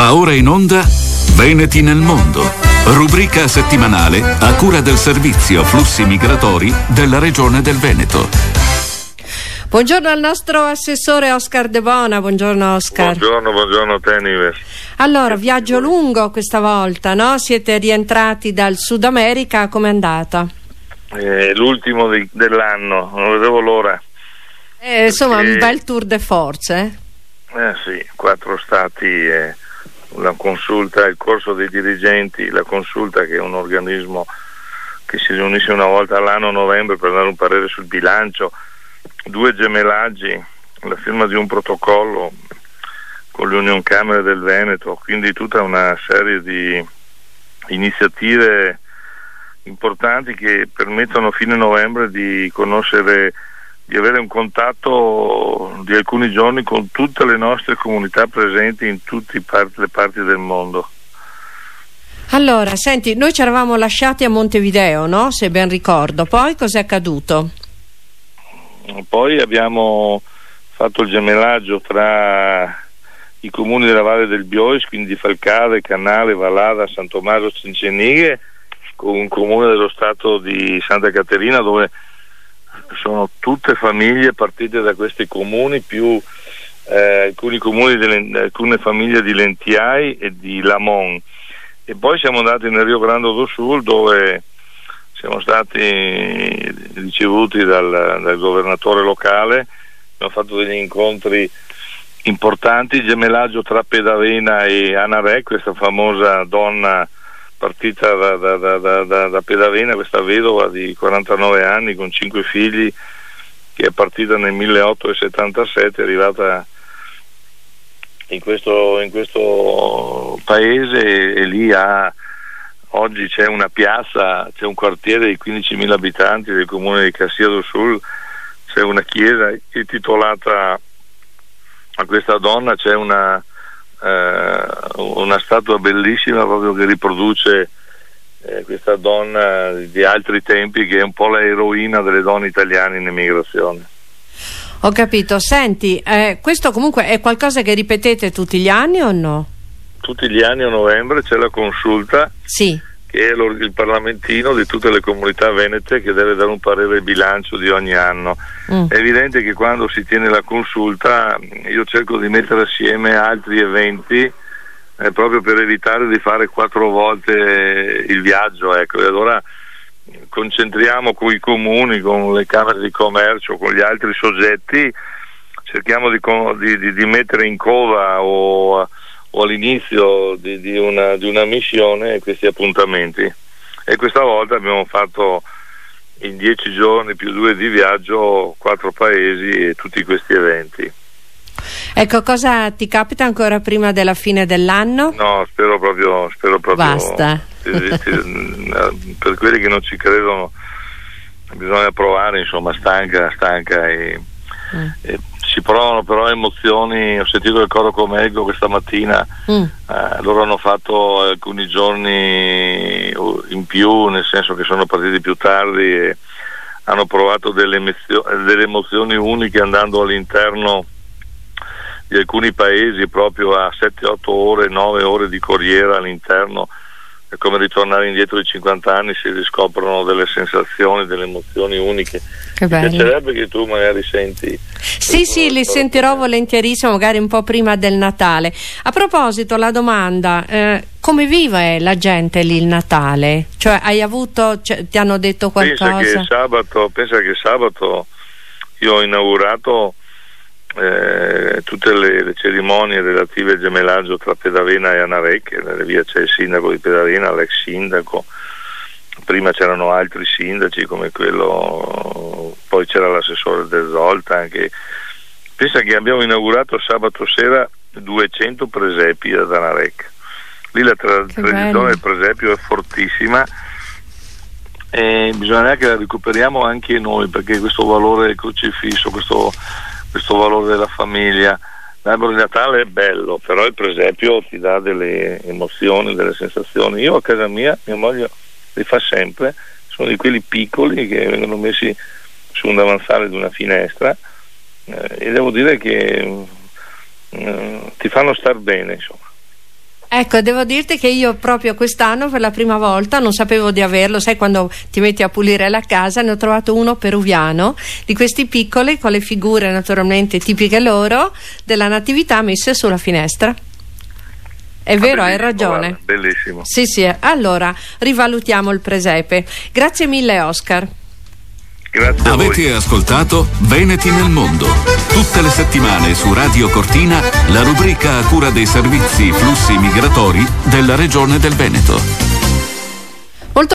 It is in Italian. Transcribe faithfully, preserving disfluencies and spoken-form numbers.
Va ora in onda Veneti nel mondo, rubrica settimanale a cura del servizio flussi migratori della regione del Veneto. Buongiorno al nostro assessore Oscar De Bona. Buongiorno Oscar. Buongiorno, buongiorno a te Nives. Allora, viaggio lungo questa volta, no? Siete rientrati dal Sud America, com'è andata? Eh, l'ultimo di, dell'anno, non vedevo l'ora. Eh, insomma, Perché... un bel tour de force, eh? Eh sì, quattro stati, eh, la consulta, il corso dei dirigenti, la consulta che è un organismo che si riunisce una volta all'anno a novembre per dare un parere sul bilancio, due gemellaggi, la firma di un protocollo con l'Union Camere del Veneto, quindi tutta una serie di iniziative importanti che permettono a fine novembre di conoscere, di avere un contatto di alcuni giorni con tutte le nostre comunità presenti in tutte le parti del mondo. Allora, senti, noi ci eravamo lasciati a Montevideo, no? Se ben ricordo. Poi cos'è accaduto? Poi abbiamo fatto il gemellaggio tra i comuni della Valle del Biois, quindi Falcade, Canale, Vallada, San Tommaso, Cincenighe, con un comune dello stato di Santa Caterina, dove sono tutte famiglie partite da questi comuni, più eh, alcuni comuni di, alcune famiglie di Lentiai e di Lamon. E poi siamo andati nel Rio Grande do Sul, dove siamo stati ricevuti dal, dal governatore locale, abbiamo fatto degli incontri importanti, il gemellaggio tra Pedavena e Anarec, questa famosa donna partita da, da, da, da, da Pedavena, questa vedova di quarantanove anni con cinque figli, che è partita nel milleottocentosettantasette, è arrivata in questo, in questo paese e, e lì ha, oggi c'è una piazza, c'è un quartiere di quindicimila abitanti del comune di Caxias do Sul, c'è una chiesa intitolata a questa donna, c'è una eh, una statua bellissima proprio che riproduce eh, questa donna di altri tempi, che è un po' la eroina delle donne italiane in emigrazione. Ho capito. Senti, eh, questo comunque è qualcosa che ripetete tutti gli anni o no? Tutti gli anni a novembre c'è la consulta, sì, che è lo, il parlamentino di tutte le comunità venete, che deve dare un parere al bilancio di ogni anno. Mm. È evidente che quando si tiene la consulta io cerco di mettere assieme altri eventi eh, proprio per evitare di fare quattro volte il viaggio, ecco, e allora concentriamo con i comuni, con le camere di commercio, con gli altri soggetti, cerchiamo di, di, di mettere in coda o o all'inizio di, di, una, di una missione questi appuntamenti, e questa volta abbiamo fatto in dieci giorni più due di viaggio quattro paesi e tutti questi eventi. Ecco, cosa ti capita ancora prima della fine dell'anno? No, spero proprio spero proprio basta. Per quelli che non ci credono bisogna provare, insomma, stanca stanca e, mm. e si provano però emozioni. Ho sentito il coro Comeggo questa mattina, mm. eh, loro hanno fatto alcuni giorni in più, nel senso che sono partiti più tardi e hanno provato delle, emozio- delle emozioni uniche andando all'interno di alcuni paesi, proprio a sette otto ore, nove ore di corriera all'interno. È come ritornare indietro di cinquanta anni, si riscoprono delle sensazioni, delle emozioni uniche. Che bello. Mi piacerebbe che tu magari senti. Sì, sì, li sentirò volentierissimo, magari un po' prima del Natale. A proposito, la domanda, eh, come vive la gente lì il Natale? Cioè, hai avuto, cioè, ti hanno detto qualcosa? Pensa che sabato, pensa che sabato io ho inaugurato Eh, tutte le, le cerimonie relative al gemellaggio tra Pedavena e Anarec. Via c'è il sindaco di Pedavena, l'ex sindaco, prima c'erano altri sindaci come quello, poi c'era l'assessore del Zolta anche. Pensa che abbiamo inaugurato sabato sera duecento presepi ad Anarec. Lì la tra- tradizione del presepio è fortissima e bisogna che la recuperiamo anche noi, perché questo valore crocifisso, questo questo valore della famiglia, l'albero di Natale è bello, però il presepio ti dà delle emozioni, delle sensazioni. Io a casa mia, mia moglie li fa sempre, sono di quelli piccoli che vengono messi su un davanzale di una finestra eh, e devo dire che eh, ti fanno star bene, insomma. Ecco, devo dirti che io proprio quest'anno per la prima volta non sapevo di averlo, sai quando ti metti a pulire la casa, ne ho trovato uno peruviano, di questi piccoli con le figure naturalmente tipiche loro della natività messe sulla finestra. È vero, hai ragione. Guarda, bellissimo. Sì, sì. Allora, rivalutiamo il presepe. Grazie mille, Oscar. Grazie a voi. Avete ascoltato Veneti nel mondo. Tutte le settimane su Radio Cortina la rubrica a cura dei servizi flussi migratori della Regione del Veneto.